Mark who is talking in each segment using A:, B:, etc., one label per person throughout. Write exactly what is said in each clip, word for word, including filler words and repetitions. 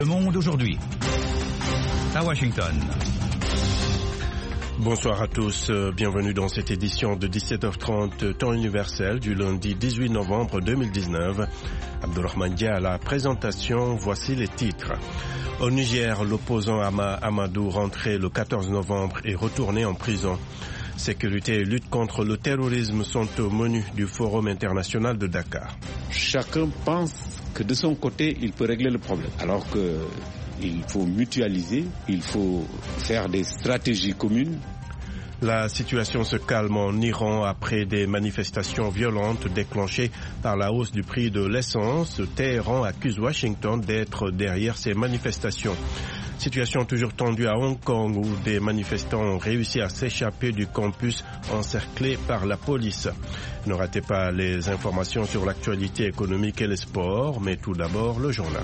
A: Le Monde aujourd'hui, à Washington.
B: Bonsoir à tous, bienvenue dans cette édition de dix-sept heures trente, temps universel du lundi dix-huit novembre deux mille dix-neuf. Abdulrahman Dia à la présentation, voici les titres. Au Niger, l'opposant Hama Amadou, rentré le quatorze novembre, est retourné en prison. Sécurité et lutte contre le terrorisme sont au menu du Forum international de Dakar.
C: Chacun pense que de son côté, il peut régler le problème, alors qu'il faut mutualiser, il faut faire des stratégies communes.
B: La situation se calme en Iran après des manifestations violentes déclenchées par la hausse du prix de l'essence. Téhéran accuse Washington d'être derrière ces manifestations. Situation toujours tendue à Hong Kong où des manifestants ont réussi à s'échapper du campus encerclé par la police. Ne ratez pas les informations sur l'actualité économique et les sports, mais tout d'abord le journal.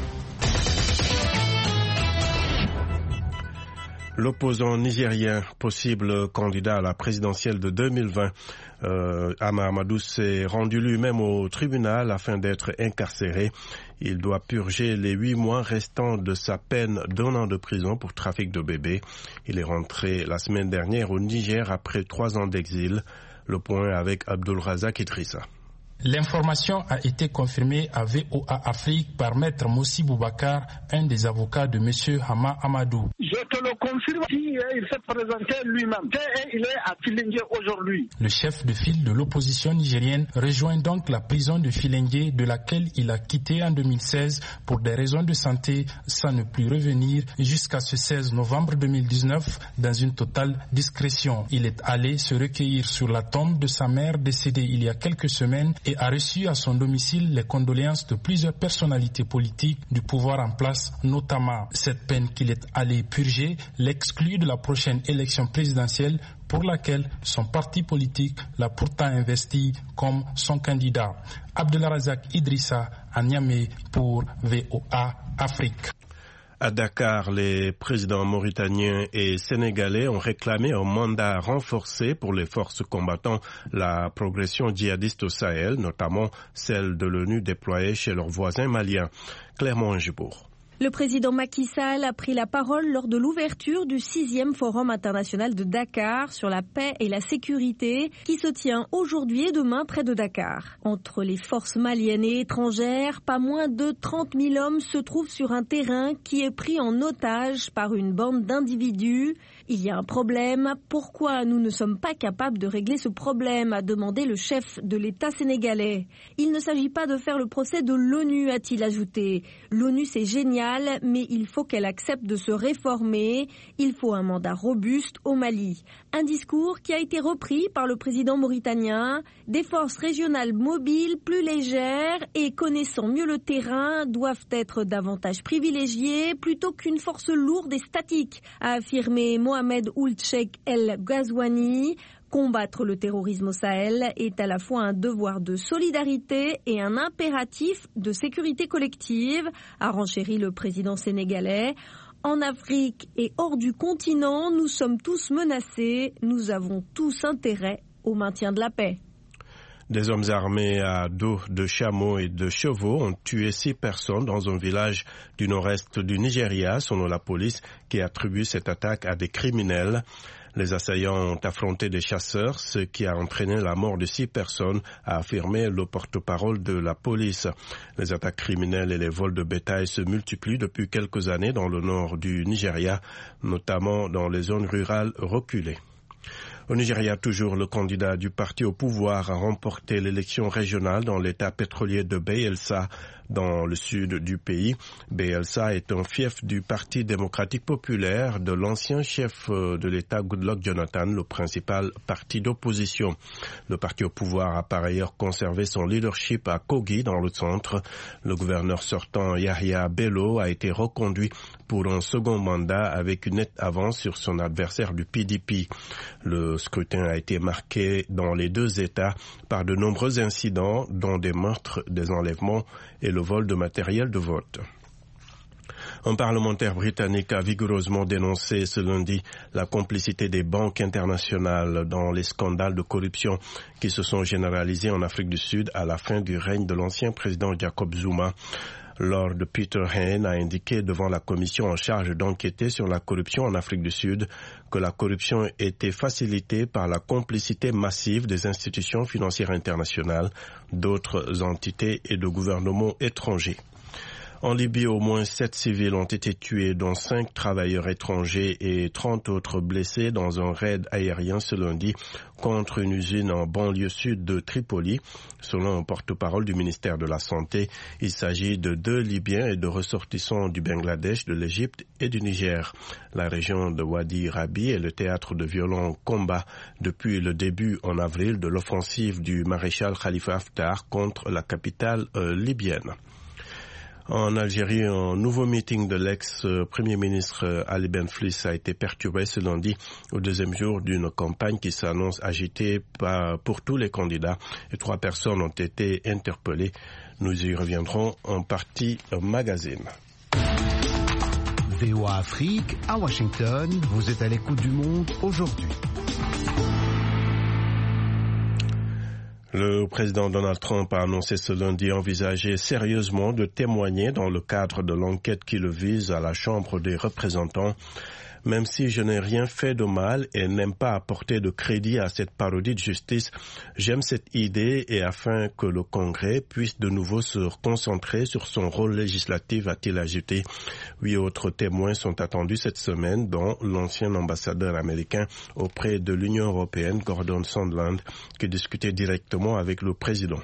B: L'opposant nigérien, possible candidat à la présidentielle de deux mille vingt, euh, Hama Amadou s'est rendu lui-même au tribunal afin d'être incarcéré. Il doit purger les huit mois restants de sa peine d'un an de prison pour trafic de bébés. Il est rentré la semaine dernière au Niger après trois ans d'exil. Le point avec Abdulrazak Idrissa.
D: L'information a été confirmée à V O A Afrique par Maître Moussi Boubacar, un des avocats de M. Hama Amadou.
E: Je te le confirme, il s'est présenté lui-même. Il est à Filengue aujourd'hui.
D: Le chef de file de l'opposition nigérienne rejoint donc la prison de Filengue de laquelle il a quitté en deux mille seize pour des raisons de santé sans ne plus revenir jusqu'à ce seize novembre deux mille dix-neuf dans une totale discrétion. Il est allé se recueillir sur la tombe de sa mère décédée il y a quelques semaines et a reçu à son domicile les condoléances de plusieurs personnalités politiques du pouvoir en place, notamment cette peine qu'il est allé purger, l'exclut de la prochaine élection présidentielle pour laquelle son parti politique l'a pourtant investi comme son candidat. Abdulrazak Idrissa à Niamey pour V O A Afrique.
B: À Dakar, les présidents mauritaniens et sénégalais ont réclamé un mandat renforcé pour les forces combattant la progression djihadiste au Sahel, notamment celle de l'ONU déployée chez leurs voisins maliens. Clermont Ngebour.
F: Le président Macky Sall a pris la parole lors de l'ouverture du sixième Forum international de Dakar sur la paix et la sécurité qui se tient aujourd'hui et demain près de Dakar. Entre les forces maliennes et étrangères, pas moins de trente mille hommes se trouvent sur un terrain qui est pris en otage par une bande d'individus. Il y a un problème. Pourquoi nous ne sommes pas capables de régler ce problème, a demandé le chef de l'État sénégalais. Il ne s'agit pas de faire le procès de l'ONU, a-t-il ajouté. L'ONU, c'est génial, mais il faut qu'elle accepte de se réformer. Il faut un mandat robuste au Mali. Un discours qui a été repris par le président mauritanien. Des forces régionales mobiles, plus légères et connaissant mieux le terrain doivent être davantage privilégiées plutôt qu'une force lourde et statique, a affirmé Mohamed Ould Cheikh El Ghazouani. Combattre le terrorisme au Sahel est à la fois un devoir de solidarité et un impératif de sécurité collective, a renchéri le président sénégalais. En Afrique et hors du continent, nous sommes tous menacés, nous avons tous intérêt au maintien de la paix.
B: Des hommes armés à dos de chameaux et de chevaux ont tué six personnes dans un village du nord-est du Nigeria, selon la police, qui attribue cette attaque à des criminels. Les assaillants ont affronté des chasseurs, ce qui a entraîné la mort de six personnes, a affirmé le porte-parole de la police. Les attaques criminelles et les vols de bétail se multiplient depuis quelques années dans le nord du Nigeria, notamment dans les zones rurales reculées. Au Nigeria, toujours, le candidat du parti au pouvoir a remporté l'élection régionale dans l'état pétrolier de Bayelsa, dans le sud du pays. Bayelsa est un fief du Parti démocratique populaire de l'ancien chef de l'État Goodluck Jonathan, le principal parti d'opposition. Le parti au pouvoir a par ailleurs conservé son leadership à Kogi, dans le centre. Le gouverneur sortant Yahya Bello a été reconduit pour un second mandat avec une nette avance sur son adversaire du P D P. Le scrutin a été marqué dans les deux États par de nombreux incidents, dont des meurtres, des enlèvements et le vol de matériel de vote. Un parlementaire britannique a vigoureusement dénoncé ce lundi la complicité des banques internationales dans les scandales de corruption qui se sont généralisés en Afrique du Sud à la fin du règne de l'ancien président Jacob Zuma. Lord Peter Hain a indiqué devant la commission en charge d'enquêter sur la corruption en Afrique du Sud que la corruption était facilitée par la complicité massive des institutions financières internationales, d'autres entités et de gouvernements étrangers. En Libye, au moins sept civils ont été tués, dont cinq travailleurs étrangers et trente autres blessés dans un raid aérien ce lundi contre une usine en banlieue sud de Tripoli. Selon un porte-parole du ministère de la Santé, il s'agit de deux Libyens et de ressortissants du Bangladesh, de l'Égypte et du Niger. La région de Wadi Rabi est le théâtre de violents combats depuis le début en avril de l'offensive du maréchal Khalifa Haftar contre la capitale euh, libyenne. En Algérie, un nouveau meeting de l'ex-premier ministre Ali Benflis a été perturbé ce lundi au deuxième jour d'une campagne qui s'annonce agitée pour tous les candidats et trois personnes ont été interpellées. Nous y reviendrons en partie au magazine.
G: V O A Afrique, à Washington, vous êtes à l'écoute du monde aujourd'hui.
B: Le président Donald Trump a annoncé ce lundi envisager sérieusement de témoigner dans le cadre de l'enquête qui le vise à la Chambre des représentants. Même si je n'ai rien fait de mal et n'aime pas apporter de crédit à cette parodie de justice, j'aime cette idée et afin que le Congrès puisse de nouveau se concentrer sur son rôle législatif, a-t-il ajouté. Huit autres témoins sont attendus cette semaine, dont l'ancien ambassadeur américain auprès de l'Union européenne, Gordon Sondland, qui discutait directement avec le président.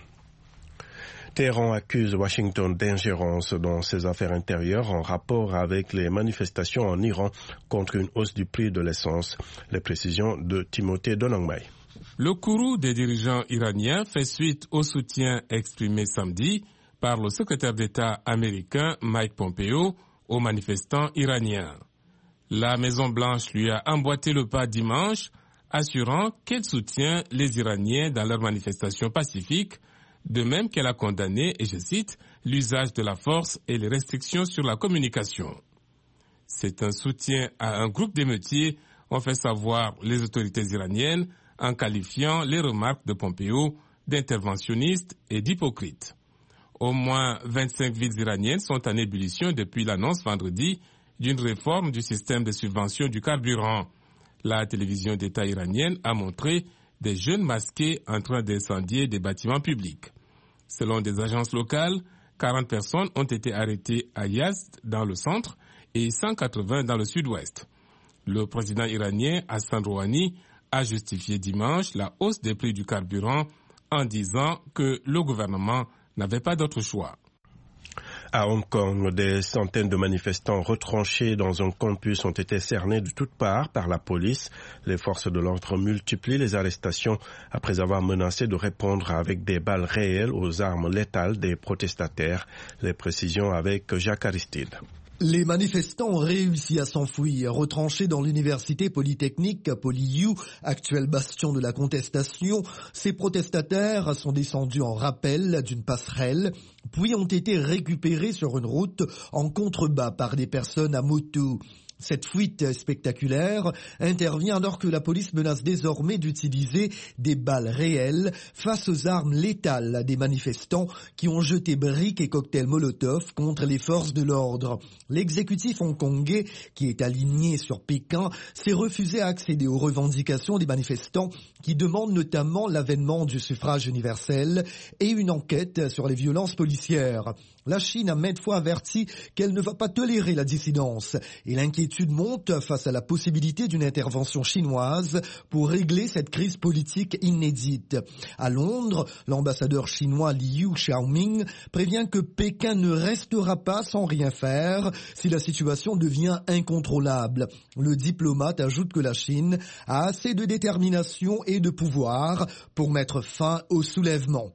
B: Téhéran accuse Washington d'ingérence dans ses affaires intérieures en rapport avec les manifestations en Iran contre une hausse du prix de l'essence. Les précisions de Timothée Donangmai.
H: Le courroux des dirigeants iraniens fait suite au soutien exprimé samedi par le secrétaire d'État américain Mike Pompeo aux manifestants iraniens. La Maison-Blanche lui a emboîté le pas dimanche, assurant qu'elle soutient les Iraniens dans leurs manifestations pacifiques, de même qu'elle a condamné, et je cite, l'usage de la force et les restrictions sur la communication. C'est un soutien à un groupe d'émeutiers, ont fait savoir les autorités iraniennes en qualifiant les remarques de Pompeo d'interventionnistes et d'hypocrites. Au moins vingt-cinq villes iraniennes sont en ébullition depuis l'annonce vendredi d'une réforme du système de subvention du carburant. La télévision d'État iranienne a montré des jeunes masqués en train d'incendier des bâtiments publics. Selon des agences locales, quarante personnes ont été arrêtées à Yazd dans le centre et cent quatre-vingts dans le sud-ouest. Le président iranien Hassan Rouhani a justifié dimanche la hausse des prix du carburant en disant que le gouvernement n'avait pas d'autre choix.
B: À Hong Kong, des centaines de manifestants retranchés dans un campus ont été cernés de toutes parts par la police. Les forces de l'ordre multiplient les arrestations après avoir menacé de répondre avec des balles réelles aux armes létales des protestataires. Les précisions avec Jacques Aristide.
I: Les manifestants ont réussi à s'enfuir, retranchés dans l'université polytechnique PolyU, actuel bastion de la contestation. Ces protestataires sont descendus en rappel d'une passerelle, puis ont été récupérés sur une route en contrebas par des personnes à moto. Cette fuite spectaculaire intervient alors que la police menace désormais d'utiliser des balles réelles face aux armes létales des manifestants qui ont jeté briques et cocktails Molotov contre les forces de l'ordre. L'exécutif hongkongais, qui est aligné sur Pékin, s'est refusé à accéder aux revendications des manifestants qui demandent notamment l'avènement du suffrage universel et une enquête sur les violences policières. La Chine a maintes fois averti qu'elle ne va pas tolérer la dissidence et l'inquiétude monte face à la possibilité d'une intervention chinoise pour régler cette crise politique inédite. À Londres, l'ambassadeur chinois Liu Xiaoming prévient que Pékin ne restera pas sans rien faire si la situation devient incontrôlable. Le diplomate ajoute que la Chine a assez de détermination et de pouvoir pour mettre fin au soulèvement.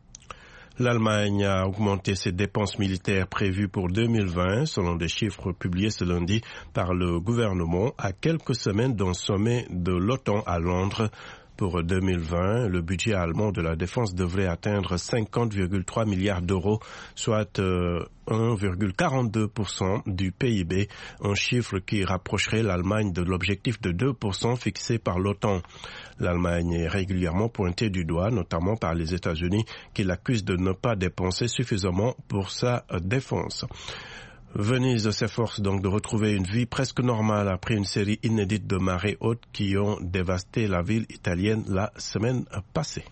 B: L'Allemagne a augmenté ses dépenses militaires prévues pour deux mille vingt, selon des chiffres publiés ce lundi par le gouvernement, à quelques semaines d'un sommet de l'OTAN à Londres. Pour deux mille vingt, le budget allemand de la défense devrait atteindre cinquante virgule trois milliards d'euros, soit euh, un virgule quarante-deux pour cent du P I B, un chiffre qui rapprocherait l'Allemagne de l'objectif de deux pour cent fixé par l'OTAN. L'Allemagne est régulièrement pointée du doigt, notamment par les États-Unis, qui l'accusent de ne pas dépenser suffisamment pour sa défense. Venise s'efforce donc de retrouver une vie presque normale après une série inédite de marées hautes qui ont dévasté la ville italienne la semaine passée.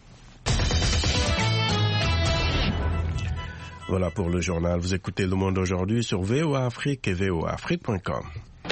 B: Voilà pour le journal. Vous écoutez Le Monde aujourd'hui sur V O A Afrique et V O A Afrique point com.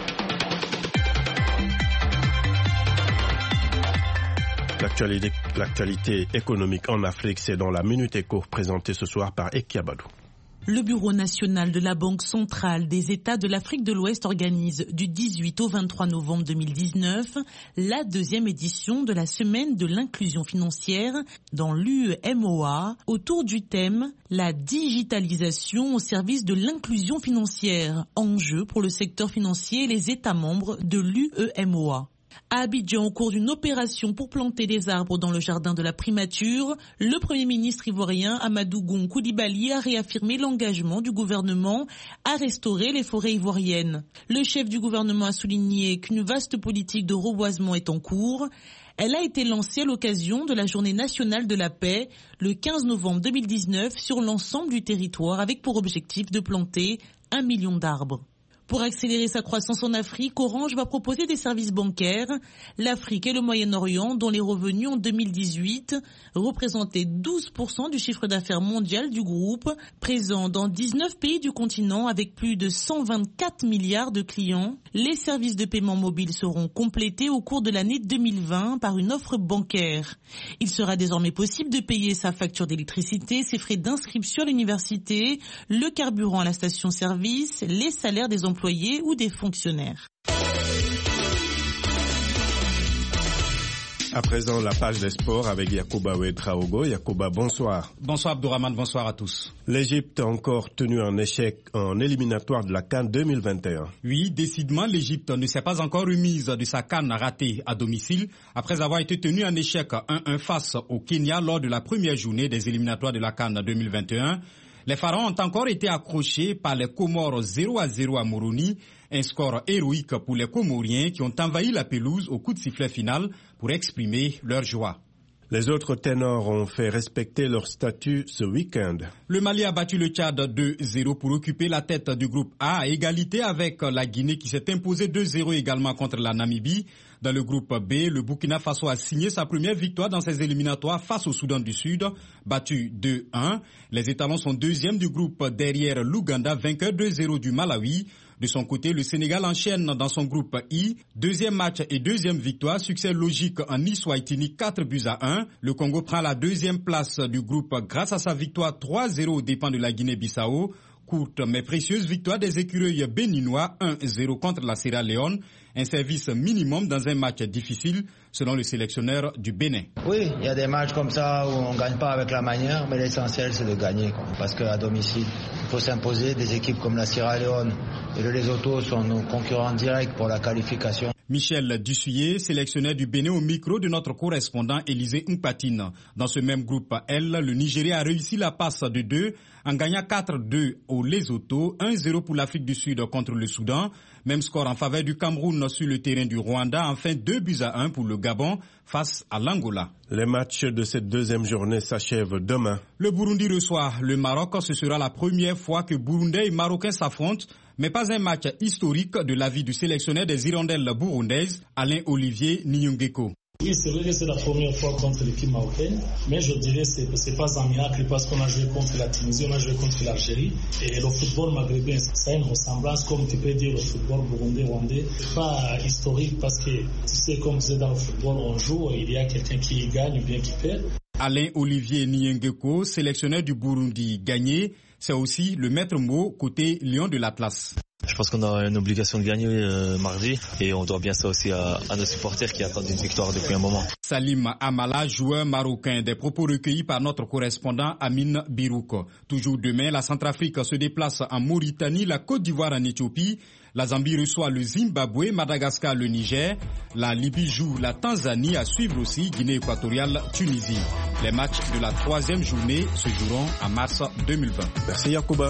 B: L'actualité, l'actualité économique en Afrique, c'est dans la Minute Éco présentée ce soir par Eki Abadou.
J: Le Bureau national de la Banque centrale des États de l'Afrique de l'Ouest organise du dix-huit au vingt-trois novembre deux mille dix-neuf la deuxième édition de la semaine de l'inclusion financière dans l'U E M O A autour du thème « La digitalisation au service de l'inclusion financière, enjeu pour le secteur financier et les États membres de l'U E M O A ». À Abidjan, au cours d'une opération pour planter des arbres dans le jardin de la primature, le Premier ministre ivoirien Amadou Gon Coulibaly a réaffirmé l'engagement du gouvernement à restaurer les forêts ivoiriennes. Le chef du gouvernement a souligné qu'une vaste politique de reboisement est en cours. Elle a été lancée à l'occasion de la Journée nationale de la paix, le quinze novembre deux mille dix-neuf, sur l'ensemble du territoire, avec pour objectif de planter un million d'arbres. Pour accélérer sa croissance en Afrique, Orange va proposer des services bancaires. L'Afrique et le Moyen-Orient, dont les revenus en deux mille dix-huit représentaient douze pour cent du chiffre d'affaires mondial du groupe, présent dans dix-neuf pays du continent avec plus de cent vingt-quatre milliards de clients. Les services de paiement mobile seront complétés au cours de l'année deux mille vingt par une offre bancaire. Il sera désormais possible de payer sa facture d'électricité, ses frais d'inscription à l'université, le carburant à la station-service, les salaires des employés employés ou des fonctionnaires.
B: À présent, la page des sports avec Yacouba Ouedraogo. Yacouba, bonsoir.
K: Bonsoir Abdourahmane, bonsoir à tous.
B: L'Égypte a encore tenu un échec en éliminatoire de la CAN deux mille vingt et un.
K: Oui, décidément, l'Égypte ne s'est pas encore remise de sa CAN ratée à domicile après avoir été tenue en échec un un face au Kenya lors de la première journée des éliminatoires de la CAN deux mille vingt et un. Les Pharaons ont encore été accrochés par les Comores zéro à zéro à Moroni, un score héroïque pour les Comoriens qui ont envahi la pelouse au coup de sifflet final pour exprimer leur joie.
B: Les autres ténors ont fait respecter leur statut ce week-end.
K: Le Mali a battu le Tchad deux zéro pour occuper la tête du groupe A à égalité avec la Guinée qui s'est imposée deux zéro également contre la Namibie. Dans le groupe B, le Burkina Faso a signé sa première victoire dans ses éliminatoires face au Soudan du Sud, battu deux un. Les étalons sont deuxièmes du groupe derrière l'Ouganda, vainqueur deux zéro du Malawi. De son côté, le Sénégal enchaîne dans son groupe I. Deuxième match et deuxième victoire, succès logique en Eswatini, quatre buts à un. Le Congo prend la deuxième place du groupe grâce à sa victoire trois zéro aux dépens de la Guinée-Bissau. Courte mais précieuse victoire des écureuils béninois un zéro contre la Sierra Leone. Un service minimum dans un match difficile, selon le sélectionneur du Bénin.
L: Oui, il y a des matchs comme ça où on ne gagne pas avec la manière, mais l'essentiel c'est de gagner. Quoi. Parce qu'à domicile, il faut s'imposer. Des équipes comme la Sierra Leone et le Lesotho sont nos concurrents directs pour la qualification.
K: Michel Dussuyer, sélectionneur du Bénin au micro de notre correspondant Élisée Mpatine. Dans ce même groupe L, le Nigeria a réussi la passe de deux en gagnant quatre deux au Lesotho, un zéro pour l'Afrique du Sud contre le Soudan. Même score en faveur du Cameroun sur le terrain du Rwanda. Enfin, deux buts à un pour le Gabon face à l'Angola.
B: Les matchs de cette deuxième journée s'achèvent demain.
K: Le Burundi reçoit le Maroc. Ce sera la première fois que Burundais et Marocains s'affrontent. Mais pas un match historique de l'avis du sélectionneur des Hirondelles burundaises, Alain-Olivier Nyongeko.
M: Oui, c'est vrai que c'est la première fois contre l'équipe marocaine, mais je dirais que ce n'est pas un miracle parce qu'on a joué contre la Tunisie, on a joué contre l'Algérie. Et le football maghrébin, ça a une ressemblance, comme tu peux dire, le football burundais-rwandais. Ce n'est pas historique parce que, tu sais, comme c'est dans le football, on joue, il y a quelqu'un qui gagne ou bien qui perd.
K: Alain-Olivier Nyongeko, sélectionneur du Burundi gagné, c'est aussi le maître mot côté Lion de l'Atlas.
N: Je pense qu'on a une obligation de gagner euh, mardi et on doit bien ça aussi à, à nos supporters qui attendent une victoire depuis un moment.
K: Salim Amala, joueur marocain, des propos recueillis par notre correspondant Amine Birouk. Toujours demain, la Centrafrique se déplace en Mauritanie, la Côte d'Ivoire en Éthiopie. La Zambie reçoit le Zimbabwe, Madagascar le Niger. La Libye joue la Tanzanie, à suivre aussi Guinée équatoriale, Tunisie. Les matchs de la troisième journée se joueront en mars deux mille vingt.
B: Merci Yacouba.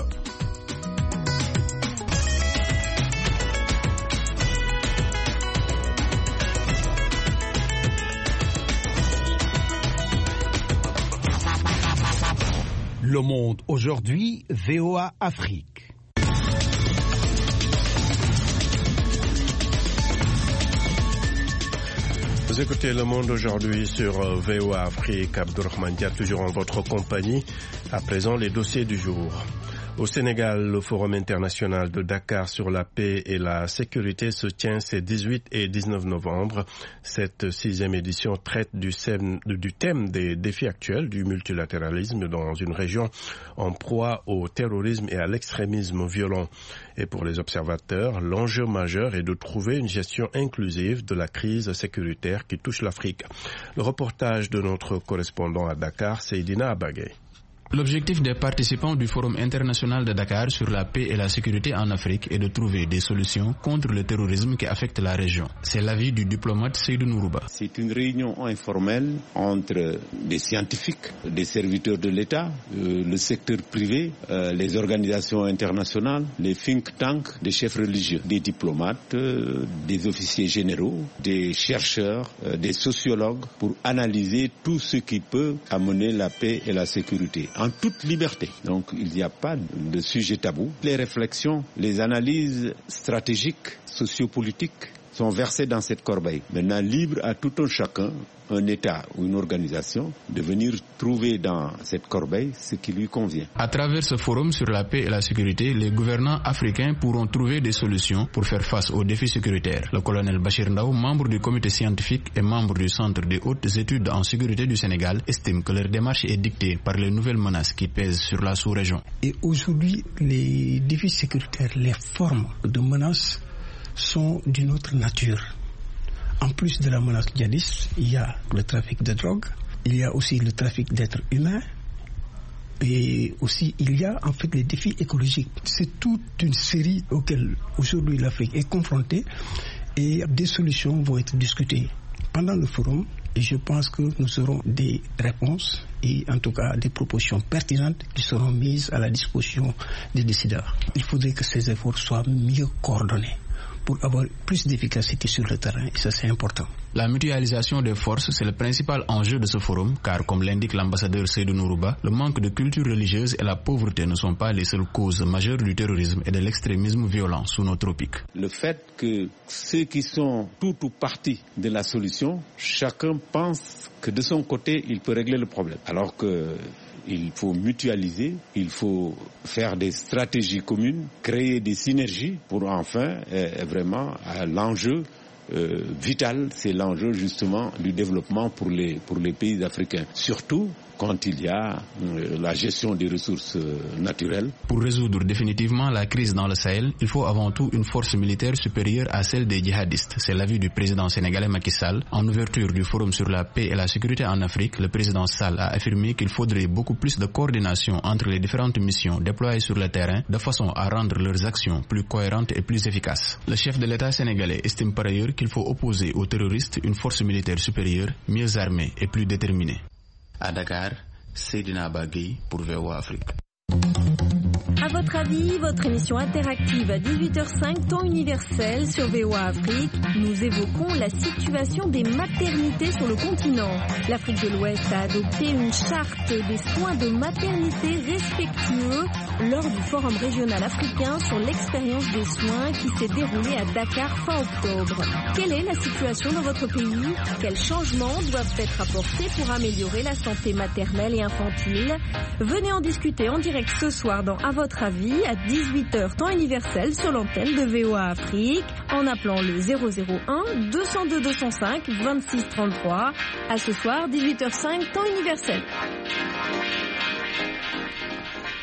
G: Le Monde aujourd'hui, V O A Afrique.
B: Vous écoutez Le Monde aujourd'hui sur V O A Afrique. Abdourahmane Dia, toujours en votre compagnie. À présent, les dossiers du jour. Au Sénégal, le Forum international de Dakar sur la paix et la sécurité se tient ces dix-huit et dix-neuf novembre. Cette sixième édition traite du, du thème des défis actuels du multilatéralisme dans une région en proie au terrorisme et à l'extrémisme violent. Et pour les observateurs, l'enjeu majeur est de trouver une gestion inclusive de la crise sécuritaire qui touche l'Afrique. Le reportage de notre correspondant à Dakar, Seydina Abagay.
O: L'objectif des participants du Forum international de Dakar sur la paix et la sécurité en Afrique est de trouver des solutions contre le terrorisme qui affecte la région. C'est l'avis du diplomate Seydou Nourouba.
C: C'est une réunion informelle entre des scientifiques, des serviteurs de l'État, euh, le secteur privé, euh, les organisations internationales, les think tanks, des chefs religieux, des diplomates, euh, des officiers généraux, des chercheurs, euh, des sociologues pour analyser tout ce qui peut amener la paix et la sécurité. En toute liberté. Donc il n'y a pas de sujet tabou. Les réflexions, les analyses stratégiques, sociopolitiques sont versées dans cette corbeille. Maintenant, libre à tout un chacun, un État ou une organisation, de venir trouver dans cette corbeille ce qui lui convient.
O: À travers ce forum sur la paix et la sécurité, les gouvernants africains pourront trouver des solutions pour faire face aux défis sécuritaires. Le colonel Bachir Ndao, membre du comité scientifique et membre du Centre des hautes études en sécurité du Sénégal, estime que leur démarche est dictée par les nouvelles menaces qui pèsent sur la sous-région.
P: Et aujourd'hui, les défis sécuritaires, les formes de menaces sont d'une autre nature. En plus de la menace djihadiste, il y a le trafic de drogue, il y a aussi le trafic d'êtres humains, et aussi il y a en fait les défis écologiques. C'est toute une série auxquelles aujourd'hui l'Afrique est confrontée et des solutions vont être discutées pendant le forum. Et je pense que nous aurons des réponses et en tout cas des propositions pertinentes qui seront mises à la disposition des décideurs. Il faudrait que ces efforts soient mieux coordonnés pour avoir plus d'efficacité sur le terrain, et ça c'est important.
O: La mutualisation des forces, c'est le principal enjeu de ce forum, car comme l'indique l'ambassadeur Seydou Nourouba, le manque de culture religieuse et la pauvreté ne sont pas les seules causes majeures du terrorisme et de l'extrémisme violent sous nos tropiques.
C: Le fait que ceux qui sont tout ou partie de la solution, chacun pense que de son côté, il peut régler le problème, alors que il faut mutualiser, il faut faire des stratégies communes, créer des synergies pour enfin, euh, vraiment, euh, l'enjeu euh, vital, c'est l'enjeu justement du développement pour les, pour les pays africains. Surtout quand il y a euh, la gestion des ressources euh, naturelles.
O: Pour résoudre définitivement la crise dans le Sahel, il faut avant tout une force militaire supérieure à celle des djihadistes. C'est l'avis du président sénégalais Macky Sall. En ouverture du forum sur la paix et la sécurité en Afrique, le président Sall a affirmé qu'il faudrait beaucoup plus de coordination entre les différentes missions déployées sur le terrain de façon à rendre leurs actions plus cohérentes et plus efficaces. Le chef de l'État sénégalais estime par ailleurs qu'il faut opposer aux terroristes une force militaire supérieure, mieux armée et plus déterminée. À Dakar, Seydina Bagui pour V O A Afrique.
F: À votre avis, votre émission interactive à dix-huit heures cinq, temps universel sur V O A Afrique, nous évoquons la situation des maternités sur le continent. L'Afrique de l'Ouest a adopté une charte des soins de maternité respectueux lors du Forum régional africain sur l'expérience des soins qui s'est déroulé à Dakar fin octobre. Quelle est la situation dans votre pays? Quels changements doivent être apportés pour améliorer la santé maternelle et infantile? Venez en discuter en direct ce soir dans À votre avis à dix-huit heures temps universel sur l'antenne de V O A Afrique en appelant le zéro zéro un deux zéro deux deux zéro cinq vingt-six trente-trois. À ce soir dix-huit heures cinq temps universel.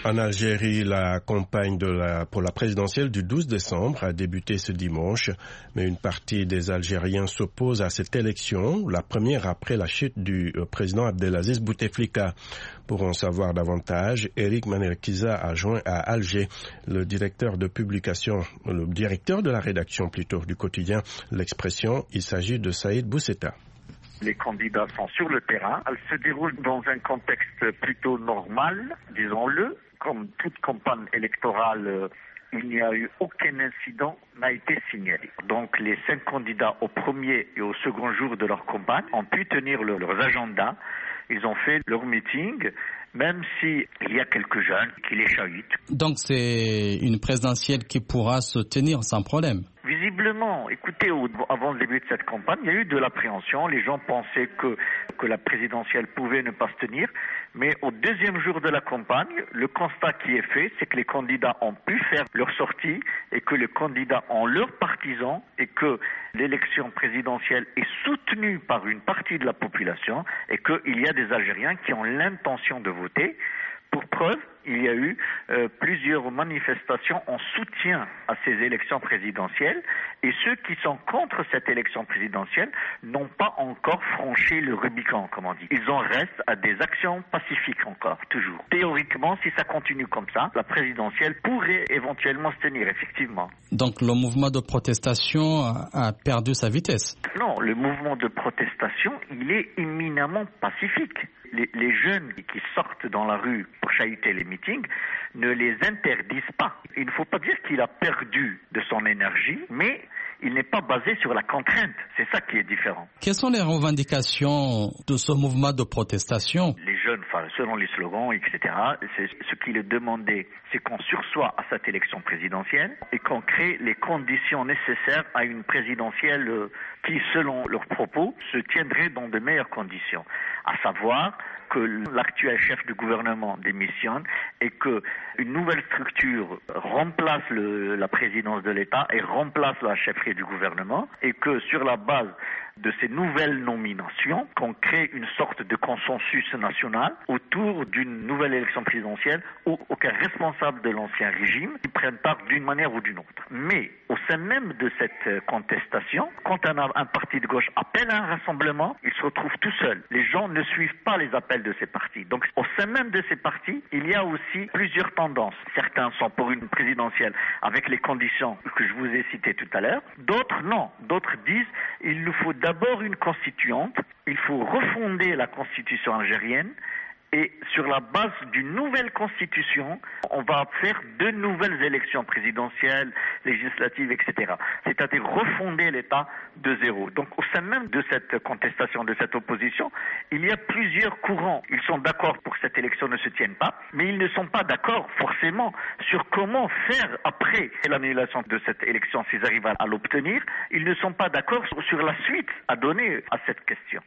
B: En Algérie, la campagne de la, pour la présidentielle du douze décembre a débuté ce dimanche, mais une partie des Algériens s'oppose à cette élection, la première après la chute du président Abdelaziz Bouteflika. Pour en savoir davantage, Eric Manerkiza a joint à Alger le directeur de publication, le directeur de la rédaction plutôt du quotidien L'Expression. Il s'agit de Saïd Bousseta.
Q: Les candidats sont sur le terrain. Elle se déroule dans un contexte plutôt normal, disons-le. Comme toute campagne électorale, il n'y a eu aucun incident n'a été signalé. Donc les cinq candidats au premier et au second jour de leur campagne ont pu tenir le, leurs agendas. Ils ont fait leur meeting, même s'il y a quelques jeunes qui les chahutent.
R: Donc c'est une présidentielle qui pourra se tenir sans problème.
Q: Visiblement, écoutez, au, avant le début de cette campagne, il y a eu de l'appréhension. Les gens pensaient que, que la présidentielle pouvait ne pas se tenir. Mais au deuxième jour de la campagne, le constat qui est fait, c'est que les candidats ont pu faire leur sortie et que les candidats ont leurs partisans et que l'élection présidentielle est soutenue par une partie de la population et qu'il y a des Algériens qui ont l'intention de voter. Pour preuve, il y a eu euh, plusieurs manifestations en soutien à ces élections présidentielles et ceux qui sont contre cette élection présidentielle n'ont pas encore franchi le Rubicon, comme on dit. Ils en restent à des actions pacifiques encore, toujours. Théoriquement, si ça continue comme ça, la présidentielle pourrait éventuellement se tenir, effectivement.
R: Donc le mouvement de protestation a perdu sa vitesse?
Q: Non, le mouvement de protestation, il est éminemment pacifique. Les, les jeunes qui sortent dans la rue pour chahuter les meetings ne les interdisent pas. Il ne faut pas dire qu'il a perdu de son énergie, mais il n'est pas basé sur la contrainte. C'est ça qui est différent.
R: Quelles sont les revendications de ce mouvement de protestation?
Q: Les jeunes, enfin, selon les slogans, et cetera, c'est ce qu'ils demandaient, c'est qu'on sursoit à cette élection présidentielle et qu'on crée les conditions nécessaires à une présidentielle qui, selon leurs propos, se tiendrait dans de meilleures conditions. À savoir que l'actuel chef du gouvernement démissionne et que une nouvelle structure remplace le, la présidence de l'État et remplace la chefferie du gouvernement et que sur la base de ces nouvelles nominations, qu'on crée une sorte de consensus national autour d'une nouvelle élection présidentielle où aucun responsable de l'ancien régime ne prenne part d'une manière ou d'une autre. Mais au sein même de cette contestation, quand un, un parti de gauche appelle à un rassemblement, il se retrouve tout seul. Les gens ne suivent pas les appels de ces partis. Donc au sein même de ces partis, il y a aussi plusieurs tendances. Certains sont pour une présidentielle avec les conditions que je vous ai citées tout à l'heure. D'autres non. D'autres disent il nous faut d'abord une constituante, il faut refonder la constitution algérienne et sur la base d'une nouvelle constitution, on va faire de nouvelles élections présidentielles, législatives, et cetera. C'est-à-dire refonder l'État de zéro. Donc au sein même de cette contestation, de cette opposition, il y a plusieurs courants. Ils sont d'accord pour que cette élection ne se tienne pas, mais ils ne sont pas d'accord forcément sur comment faire après l'annulation de cette élection s'ils arrivent à l'obtenir. Ils ne sont pas d'accord sur la suite à donner à cette question.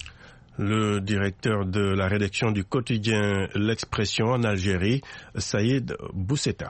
B: Le directeur de la rédaction du quotidien L'Expression en Algérie, Saïd Bousseta.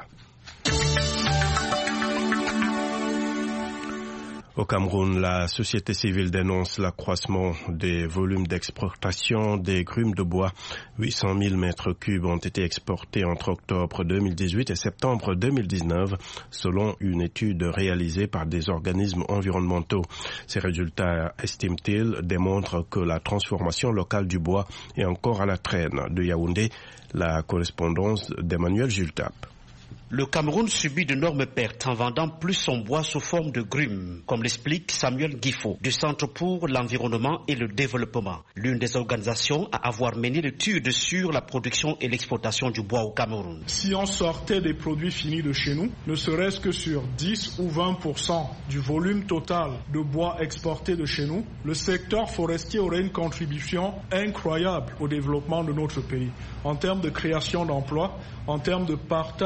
B: Au Cameroun, la société civile dénonce l'accroissement des volumes d'exportation des grumes de bois. huit cent mille mètres cubes ont été exportés entre octobre deux mille dix-huit et septembre deux mille dix-neuf, selon une étude réalisée par des organismes environnementaux. Ces résultats, estiment-ils, démontrent que la transformation locale du bois est encore à la traîne. De Yaoundé, la correspondance d'Emmanuel Jultap.
S: Le Cameroun subit d'énormes pertes en vendant plus son bois sous forme de grumes, comme l'explique Samuel Guifo, du Centre pour l'environnement et le développement, l'une des organisations à avoir mené l'étude sur la production et l'exploitation du bois au Cameroun.
T: Si on sortait des produits finis de chez nous, ne serait-ce que sur dix ou vingt pour cent du volume total de bois exporté de chez nous, le secteur forestier aurait une contribution incroyable au développement de notre pays, en termes de création d'emplois, en termes de partage de la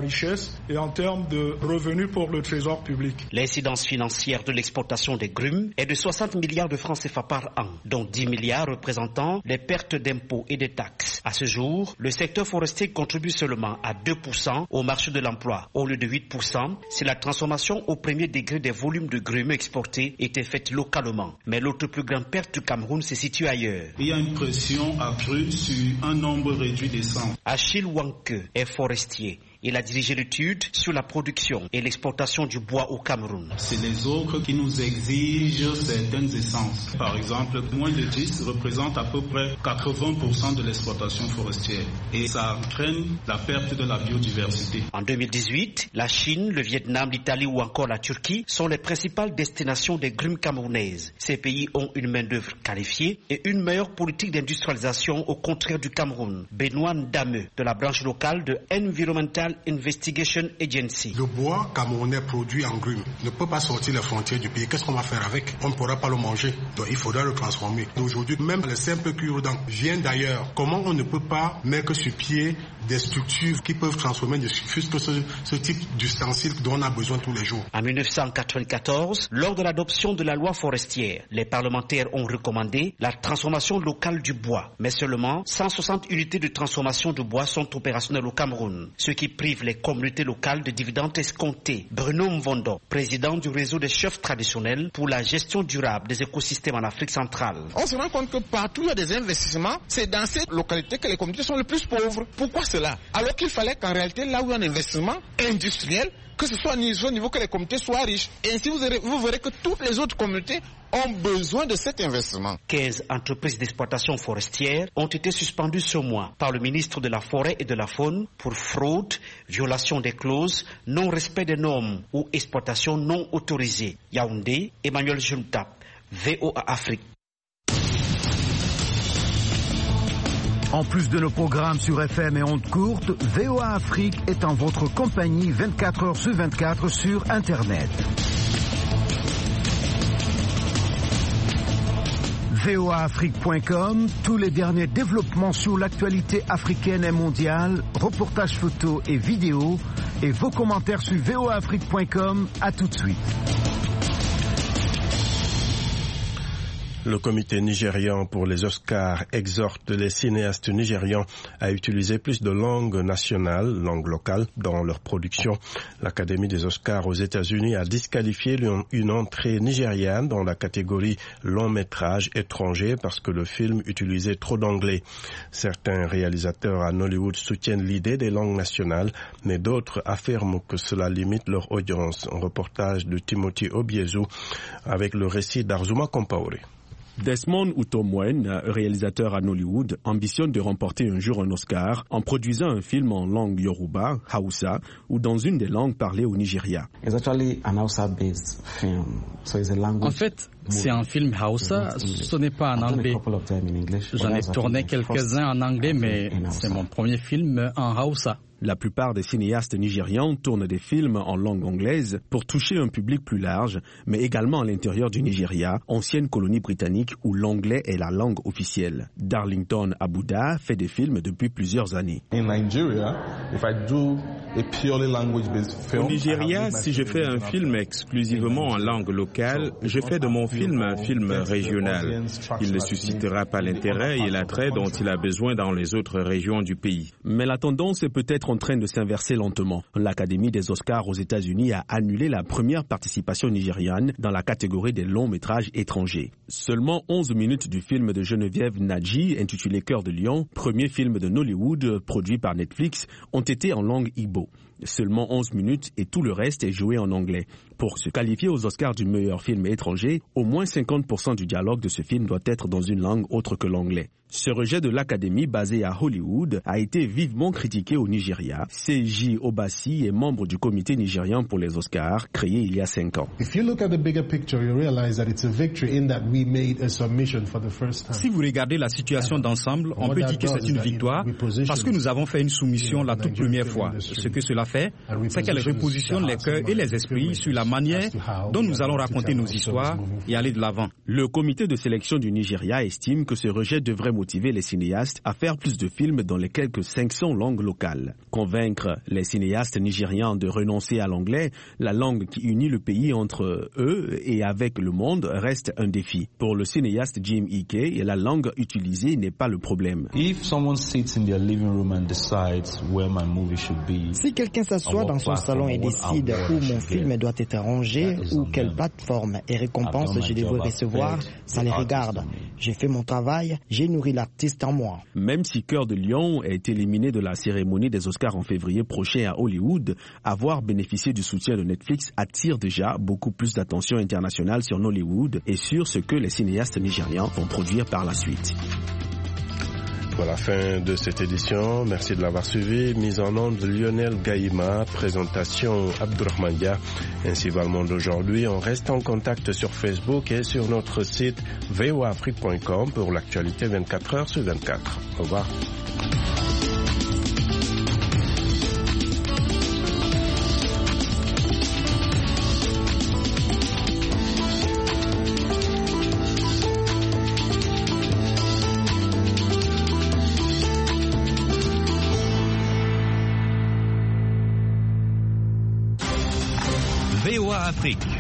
T: richesse et en termes de revenus pour le trésor public.
S: L'incidence financière de l'exportation des grumes est de soixante milliards de francs C F A par an, dont dix milliards représentant les pertes d'impôts et de taxes. À ce jour, le secteur forestier contribue seulement à deux pour cent au marché de l'emploi, au lieu de huit pour cent si la transformation au premier degré des volumes de grumes exportés était faite localement. Mais l'autre plus grande perte du Cameroun se situe ailleurs.
U: Il y a une pression accrue sur un nombre réduit d'essences.
S: Achille Wanke est forestier. Il a dirigé l'étude sur la production et l'exportation du bois au Cameroun.
U: C'est les autres qui nous exigent certaines essences. Par exemple, moins de dix représente à peu près quatre-vingts pour cent de l'exploitation forestière. Et ça entraîne la perte de la biodiversité.
S: En deux mille dix-huit, la Chine, le Vietnam, l'Italie ou encore la Turquie sont les principales destinations des grumes camerounaises. Ces pays ont une main-d'œuvre qualifiée et une meilleure politique d'industrialisation au contraire du Cameroun. Benoît Ndame, de la branche locale de Environmental Investigation Agency.
V: Le bois camerounais produit en grumes ne peut pas sortir les frontières du pays. Qu'est-ce qu'on va faire avec? On ne pourra pas le manger. Donc il faudra le transformer. Aujourd'hui, même les simples cure-dents viennent d'ailleurs. Comment on ne peut pas mettre sur pied des structures qui peuvent transformer des fusques ce, ce type d'ustensiles dont on a besoin tous les jours?
S: En mille neuf cent quatre-vingt-quatorze, lors de l'adoption de la loi forestière, les parlementaires ont recommandé la transformation locale du bois. Mais seulement cent soixante unités de transformation de bois sont opérationnelles au Cameroun, ce qui prive les communautés locales de dividendes escomptés. Bruno Mvondo, président du réseau des chefs traditionnels pour la gestion durable des écosystèmes en Afrique centrale.
W: On se rend compte que partout il y a des investissements, c'est dans ces localités que les communautés sont les plus pauvres. Pourquoi cela? Alors qu'il fallait qu'en réalité, là où il y a un investissement industriel, que ce soit au niveau que les communautés soient riches. Et ainsi, vous verrez, vous verrez que toutes les autres communautés ont besoin de cet investissement.
S: quinze entreprises d'exploitation forestière ont été suspendues ce mois par le ministre de la Forêt et de la Faune pour fraude, violation des clauses, non-respect des normes ou exploitation non autorisée. Yaoundé, Emmanuel Juntap, V O A Afrique.
G: En plus de nos programmes sur F M et ondes courtes, V O A Afrique est en votre compagnie vingt-quatre heures sur vingt-quatre sur Internet. V O A Afrique point com, tous les derniers développements sur l'actualité africaine et mondiale, reportages photos et vidéos, et vos commentaires sur V O A Afrique point com. À tout de suite.
B: Le comité nigérian pour les Oscars exhorte les cinéastes nigérians à utiliser plus de langues nationales, langues locales, dans leur production. L'Académie des Oscars aux États-Unis a disqualifié une entrée nigériane dans la catégorie long métrage étranger parce que le film utilisait trop d'anglais. Certains réalisateurs à Nollywood soutiennent l'idée des langues nationales, mais d'autres affirment que cela limite leur audience. Un reportage de Timothy Obiezu avec le récit d'Arzuma Compaoré.
X: Desmond Utomwen, réalisateur à Nollywood, ambitionne de remporter un jour un Oscar en produisant un film en langue Yoruba, Hausa, ou dans une des langues parlées au Nigeria.
R: En fait, c'est un film Hausa, ce n'est pas en anglais. J'en ai tourné quelques-uns en anglais, mais c'est mon premier film en Hausa.
X: La plupart des cinéastes nigérians tournent des films en langue anglaise pour toucher un public plus large, mais également à l'intérieur du Nigeria, ancienne colonie britannique où l'anglais est la langue officielle. Darlington Abuda fait des films depuis plusieurs années.
Y: Au Nigeria, si je fais un film exclusivement en langue locale, je fais de mon film un film régional. Il ne suscitera pas l'intérêt et l'attrait dont il a besoin dans les autres régions du pays.
X: Mais la tendance est peut-être en train de s'inverser lentement. L'Académie des Oscars aux États-Unis a annulé la première participation nigériane dans la catégorie des longs métrages étrangers. Seulement onze minutes du film de Geneviève Nadji, intitulé Cœur de Lion, premier film de Nollywood produit par Netflix, ont été en langue Igbo. Seulement onze minutes et tout le reste est joué en anglais. Pour se qualifier aux Oscars du meilleur film étranger, au moins cinquante pour cent du dialogue de ce film doit être dans une langue autre que l'anglais. Ce rejet de l'Académie basé à Hollywood a été vivement critiqué au Nigeria. Seji Obasi est membre du comité nigérian pour les Oscars, créé il y a cinq ans.
Z: Si
K: vous regardez la situation d'ensemble, on peut dire que c'est une victoire parce que nous avons fait une soumission la toute première fois. Ce que cela a fait, c'est qu'elle repositionne les cœurs et les esprits sur la manière dont nous allons raconter nos histoires et aller de l'avant.
X: Le comité de sélection du Nigeria estime que ce rejet devrait motiver les cinéastes à faire plus de films dans les quelques cinq cents langues locales. Convaincre les cinéastes nigérians de renoncer à l'anglais, la langue qui unit le pays entre eux et avec le monde, reste un défi. Pour le cinéaste Jim Ike, la langue utilisée n'est pas le problème.
A: Si quelqu'un s'assoit dans son salon et décide où mon film doit être rangé, ou quelle plateforme et récompense je devrais recevoir, ça les regarde. J'ai fait mon travail, j'ai nourri l'artiste en moi.
X: Même si Cœur de Lion est éliminé de la cérémonie des Oscars en février prochain à Hollywood, avoir bénéficié du soutien de Netflix attire déjà beaucoup plus d'attention internationale sur Nollywood et sur ce que les cinéastes nigérians vont produire par la suite.
B: Voilà la fin de cette édition. Merci de l'avoir suivi. Mise en onde de Lionel Gaïma, présentation Abdourahmane Dia, ainsi va le monde aujourd'hui. On reste en contact sur Facebook et sur notre site v o a afrique point com pour l'actualité vingt-quatre heures sur vingt-quatre. Au revoir.
D: V O A Afrique,